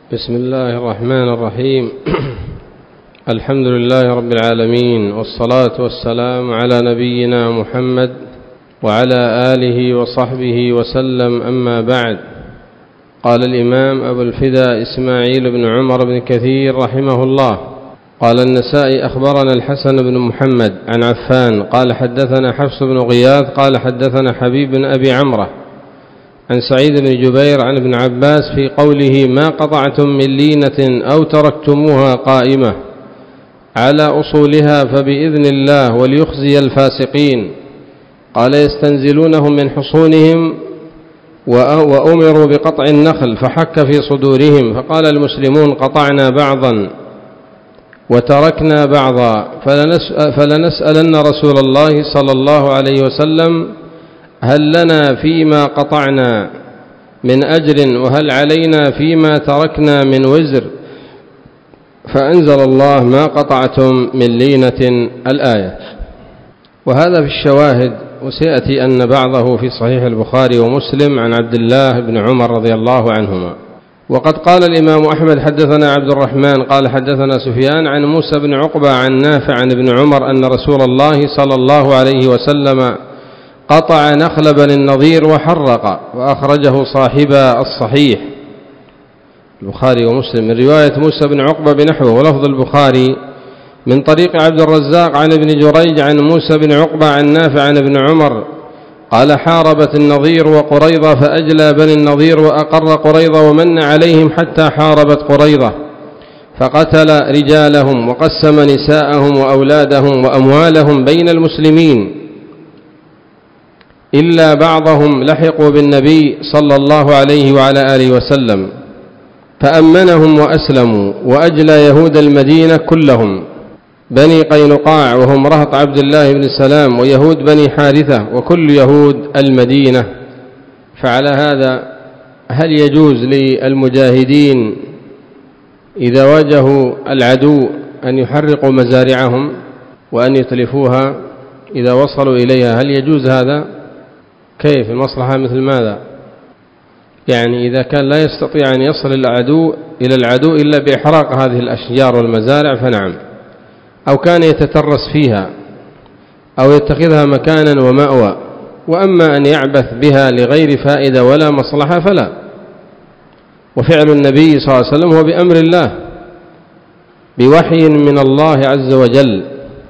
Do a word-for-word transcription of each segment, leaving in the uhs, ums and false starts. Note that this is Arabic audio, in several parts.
بسم الله الرحمن الرحيم. الحمد لله رب العالمين، والصلاة والسلام على نبينا محمد وعلى آله وصحبه وسلم، أما بعد. قال الإمام أبو الفداء إسماعيل بن عمر بن كثير رحمه الله قال النسائي: أخبرنا الحسن بن محمد عن عفان قال حدثنا حفص بن غياث قال حدثنا حبيب بن أبي عمرة عن سعيد بن جبير عن ابن عباس في قوله: ما قطعتم من لينة أو تركتموها قائمة على أصولها فبإذن الله وليخزي الفاسقين. قال: يستنزلونهم من حصونهم وأمروا بقطع النخل فحك في صدورهم، فقال المسلمون: قطعنا بعضا وتركنا بعضا، فلنسألن رسول الله صلى الله عليه وسلم: هل لنا فيما قطعنا من أجر وهل علينا فيما تركنا من وزر؟ فأنزل الله: ما قطعتم من لينة، الآية. وهذا في الشواهد، وسيأتي أن بعضه في صحيح البخاري ومسلم عن عبد الله بن عمر رضي الله عنهما. وقد قال الإمام أحمد: حدثنا عبد الرحمن قال حدثنا سفيان عن موسى بن عقبة عن نافع عن ابن عمر أن رسول الله صلى الله عليه وسلم قطع نخل بني النضير وحرق، وأخرجه صاحبا الصحيح البخاري ومسلم من رواية موسى بن عقبة بنحوه، ولفظ البخاري من طريق عبد الرزاق عن ابن جريج عن موسى بن عقبة عن نافع عن ابن عمر قال: حاربت النضير وقريضة فأجلى بني النضير وأقر قريضة ومن عليهم حتى حاربت قريضة، فقتل رجالهم وقسم نساءهم وأولادهم وأموالهم بين المسلمين، إلا بعضهم لحقوا بالنبي صلى الله عليه وعلى آله وسلم فأمنهم وأسلموا، وأجلى يهود المدينة كلهم: بني قينقاع وهم رهط عبد الله بن سلام، ويهود بني حارثة، وكل يهود المدينة. فعلى هذا هل يجوز للمجاهدين إذا واجهوا العدو أن يحرقوا مزارعهم وأن يتلفوها إذا وصلوا إليها؟ هل يجوز هذا؟ كيف المصلحة؟ مثل ماذا؟ يعني إذا كان لا يستطيع أن يصل العدو إلى العدو إلا بإحراق هذه الأشجار والمزارع فنعم، أو كان يتترس فيها أو يتخذها مكانا ومأوى. وأما أن يعبث بها لغير فائدة ولا مصلحة فلا. وفعل النبي صلى الله عليه وسلم هو بأمر الله بوحي من الله عز وجل.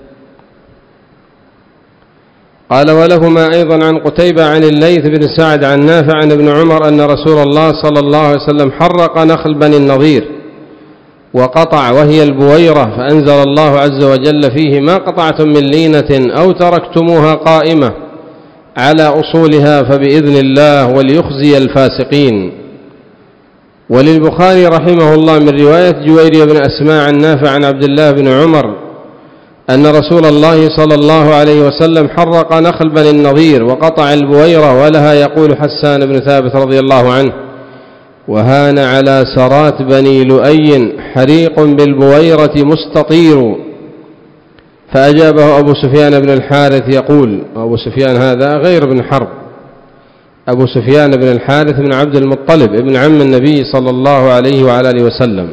قال: ولهما أيضا عن قتيبة عن الليث بن سعد عن نافع عن ابن عمر أن رسول الله صلى الله عليه وسلم حرق نخل بني النضير وقطع، وهي البويرة، فأنزل الله عز وجل فيه: ما قطعتم من لينة أو تركتموها قائمة على أصولها فبإذن الله وليخزي الفاسقين. وللبخاري رحمه الله من رواية جويرية بن أسماء عن نافع عن عبد الله بن عمر أن رسول الله صلى الله عليه وسلم حرق نخل بني النضير وقطع البويرة، ولها يقول حسان بن ثابت رضي الله عنه: وهان على سرات بني لؤي حريق بالبويرة مستطير. فأجابه أبو سفيان بن الحارث يقول، أبو سفيان هذا غير بن حرب، أبو سفيان بن الحارث بن عبد المطلب ابن عم النبي صلى الله عليه وعلى آله وسلم،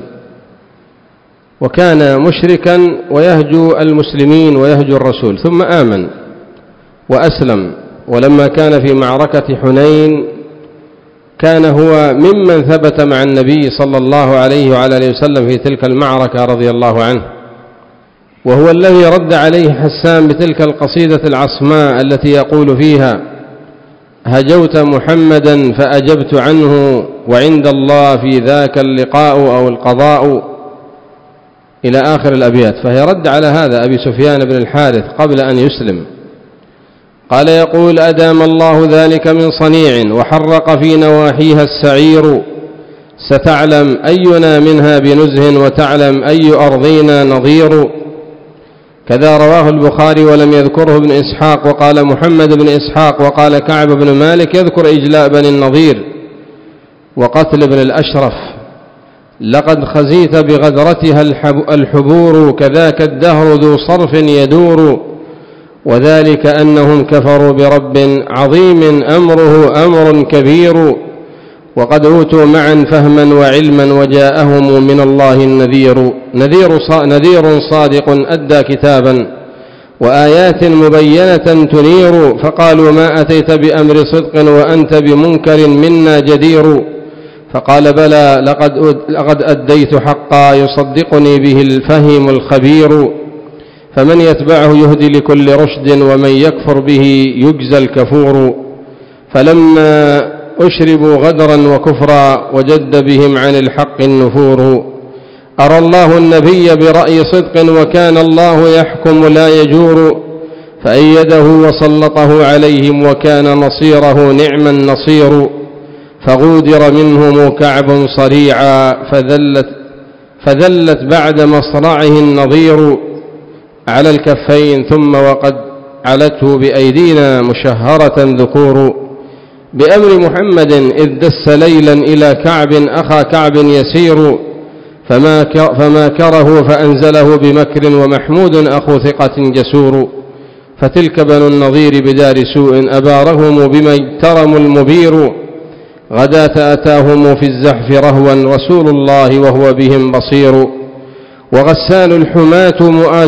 وكان مشركا ويهجو المسلمين ويهجو الرسول، ثم آمن وأسلم. ولما كان في معركة حنين كان هو ممن ثبت مع النبي صلى الله عليه وعلى آله وسلم في تلك المعركة رضي الله عنه، وهو الذي رد عليه حسان بتلك القصيدة العصماء التي يقول فيها: هجوت محمدا فأجبت عنه وعند الله في ذاك اللقاء أو القضاء، إلى آخر الأبيات. فهي رد على هذا أبي سفيان بن الحارث قبل أن يسلم. قال: يقول: أدام الله ذلك من صنيع وحرق في نواحيها السعير، ستعلم أينا منها بنزه وتعلم أي أرضينا نظير. كذا رواه البخاري ولم يذكره ابن إسحاق، وقال محمد بن إسحاق وقال كعب بن مالك يذكر إجلاء بني النضير وقتل ابن الأشرف: لقد خزيت بغدرتها الحبور، كذاك الدهر ذو صرف يدور، وذلك أنهم كفروا برب عظيم أمره أمر كبير، وقد أوتوا معا فهما وعلما وجاءهم من الله النذير نذير نذير صادق أدى كتابا وآيات مبينة تنير فقالوا ما أتيت بأمر صدق وأنت بمنكر منا جدير فقال بلى لقد, لقد أديت حقا يصدقني به الفهم الخبير فمن يتبعه يهدي لكل رشد ومن يكفر به يجزى الكفور فلما أشربوا غدرا وكفرا وجد بهم عن الحق النفور أرى الله النبي برأي صدق وكان الله يحكم لا يجور فأيده وسلطه عليهم وكان نصيره نعم النصير فغودر منهم كعب صريعا فذلت, فذلت بعد مصرعه النظير على الكفين ثم وقد علته بأيدينا مشهرة ذكور بأمر محمد إذ دس ليلا إلى كعب أخا كعب يسير فما, فما كره فأنزله بمكر ومحمود أخو ثقة جسور فتلك بنو النظير بدار سوء أبارهم بما اجترموا المبير غداة أتاهم في الزحف رهوا رسول الله وهو بهم بصير وغسان الحماة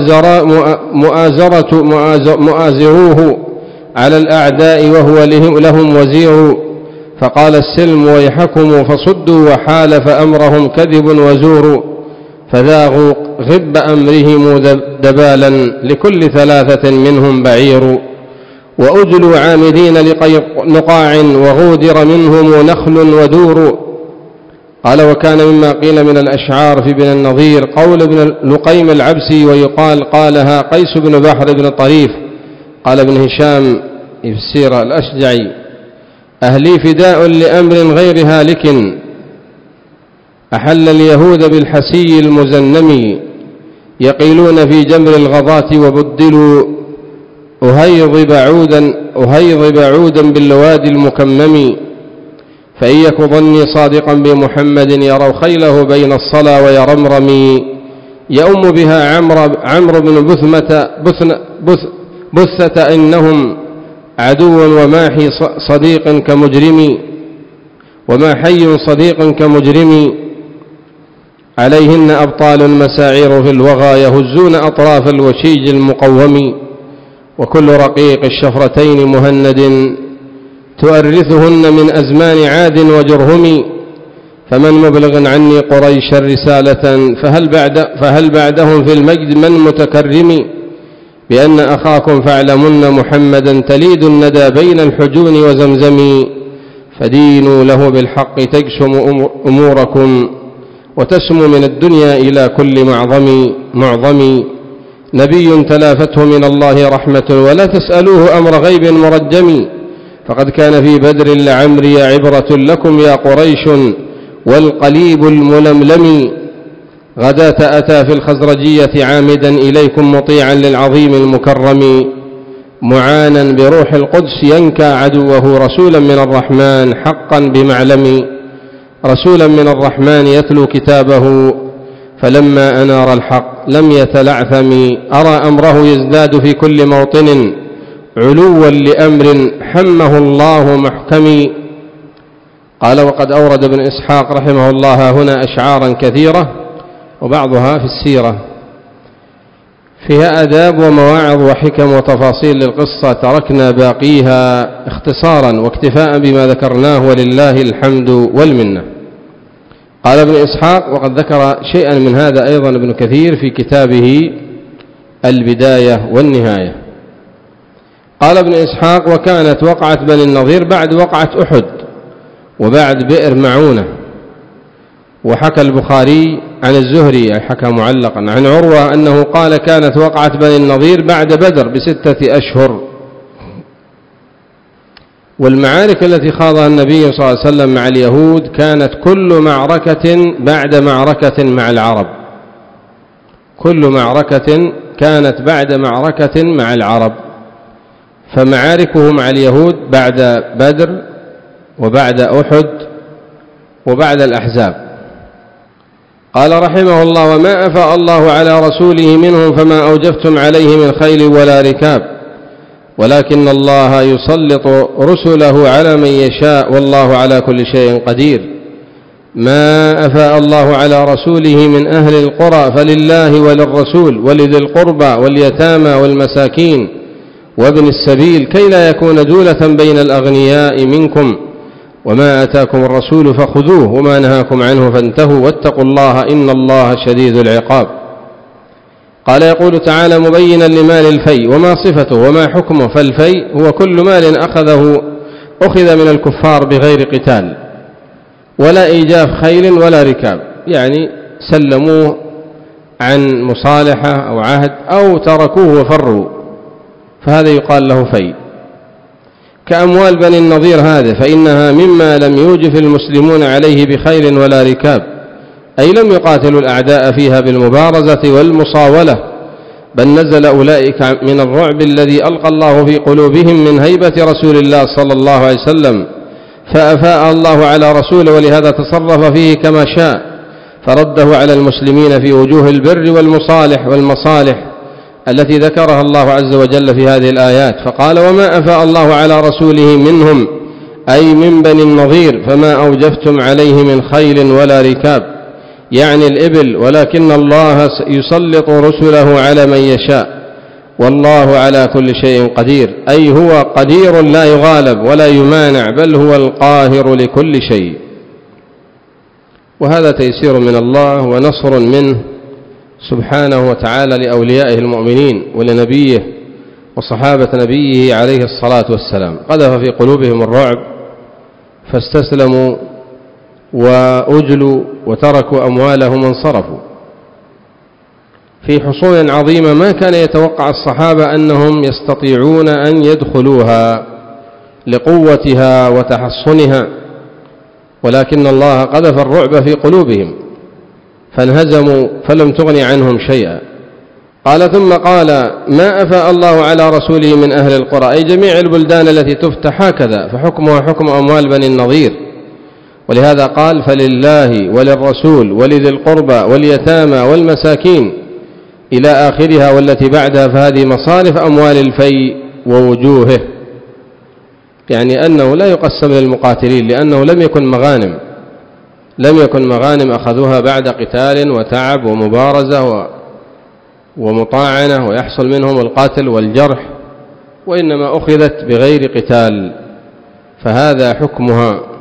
مؤازرة مؤازروه على الأعداء وهو لهم وزير فقال السلم ويحكم فصدوا وحالف أمرهم كذب وزور فذاغوا غب أمرهم دبالا لكل ثلاثة منهم بعير وأجلوا عامدين لنقاع وغودر منهم نخل ودور قال وكان مما قيل من الأشعار في بن النظير قول ابن لقيم العبسي ويقال قالها قيس بن بحر بن طريف قال ابن هشام في السيرة الأشجعي أهلي فداء لأمر غير هالك أحل اليهود بالحسي المزنم يقيلون في جمر الغضاة وبدلوا أهيض بعودا, أهيض بعودا بالوادي المكمم فإن يك ظني صادقا بمحمد يروا خيله بين الصلا ويرمرم يؤم بها عمرو عمرو بن بثمة بث بثة إنهم عدو وماحي صديق كمجرم وما حي صديق كمجرم عليهن أبطال مساعير في الوغى يهزون أطراف الوشيج المقوم وكل رقيق الشفرتين مهند تؤرثهن من أزمان عاد وجرهم فمن مبلغ عني قريش رسالة فهل, بعد فهل بعدهم في المجد من متكرم بأن أخاكم فاعلمن محمدا تليد الندى بين الحجون وزمزم فدينوا له بالحق تجسم أموركم وتسمو من الدنيا إلى كل معظم معظم نبي تلافته من الله رحمة ولا تسألوه أمر غيب مرجم فقد كان في بدر لعمري عبرة لكم يا قريش والقليب الململم غداة أتى في الخزرجية عامدا إليكم مطيعا للعظيم المكرم معانا بروح القدس ينكى عدوه رسولا من الرحمن حقا بمعلم رسولا من الرحمن يتلو كتابه فلما أنار الحق لم يتلعثم أرى أمره يزداد في كل موطن علوا لأمر حمه الله محكم قال وقد أورد ابن إسحاق رحمه الله هنا أشعارا كثيرة وبعضها في السيرة فيها آداب ومواعظ وحكم وتفاصيل للقصة تركنا باقيها اختصارا واكتفاء بما ذكرناه ولله الحمد والمنة. قال ابن إسحاق وقد ذكر شيئا من هذا أيضا ابن كثير في كتابه البداية والنهاية. قال ابن إسحاق وكانت وقعة بني النظير بعد وقعة أحد وبعد بئر معونة. وحكى البخاري عن الزهري حكى معلقا عن عروة أنه قال كانت وقعة بني النظير بعد بدر بستة أشهر. والمعارك التي خاضها النبي صلى الله عليه وسلم مع اليهود كانت كل معركة بعد معركة مع العرب، كل معركة كانت بعد معركة مع العرب، فمعاركه مع اليهود بعد بدر وبعد أحد وبعد الأحزاب. قال رحمه الله وما أفاء الله على رسوله منهم فما أوجفتم عليه من خيل ولا ركاب ولكن الله يسلط رسله على من يشاء والله على كل شيء قدير. ما أفاء الله على رسوله من أهل القرى فلله وللرسول ولذي القربى واليتامى والمساكين وابن السبيل كي لا يكون دولة بين الأغنياء منكم، وما آتاكم الرسول فخذوه وما نهاكم عنه فانتهوا واتقوا الله إن الله شديد العقاب. قال يقول تعالى مبينا لمال الفيء وما صفته وما حكمه. فالفيء هو كل مال أخذه أخذ من الكفار بغير قتال ولا إيجاف خيل ولا ركاب، يعني سلموه عن مصالحة أو عهد أو تركوه وفروا، فهذا يقال له فيء. كأموال بني النضير هذه فإنها مما لم يوجف المسلمون عليه بخيل ولا ركاب، أي لم يقاتلوا الأعداء فيها بالمبارزة والمصاولة، بل نزل أولئك من الرعب الذي ألقى الله في قلوبهم من هيبة رسول الله صلى الله عليه وسلم، فأفاء الله على رسوله ولهذا تصرف فيه كما شاء، فرده على المسلمين في وجوه البر والمصالح والمصالح التي ذكرها الله عز وجل في هذه الآيات. فقال وما أفاء الله على رسوله منهم أي من بني النضير فما أوجفتم عليه من خيل ولا ركاب، يعني الإبل، ولكن الله يسلط رسله على من يشاء والله على كل شيء قدير، أي هو قدير لا يغالب ولا يمانع، بل هو القاهر لكل شيء. وهذا تيسير من الله ونصر منه سبحانه وتعالى لأوليائه المؤمنين ولنبيه وصحابة نبيه عليه الصلاة والسلام. قذف في قلوبهم الرعب فاستسلموا وأجلوا وتركوا أموالهم وانصرفوا في حصون عظيمة ما كان يتوقع الصحابة أنهم يستطيعون أن يدخلوها لقوتها وتحصنها، ولكن الله قذف الرعب في قلوبهم فانهزموا فلم تغن عنهم شيئا. قال ثم قال ما أفاء الله على رسوله من أهل القرى، أي جميع البلدان التي تفتح هكذا، فحكمها حكم أموال بني النضير، ولهذا قال فلله وللرسول ولذي القربى واليتامى والمساكين إلى آخرها والتي بعدها، فهذه مصارف أموال الفيء ووجوهه، يعني أنه لا يقسم للمقاتلين لأنه لم يكن مغانم لم يكن مغانم أخذوها بعد قتال وتعب ومبارزة ومطاعنة ويحصل منهم القاتل والجرح، وإنما أخذت بغير قتال، فهذا حكمها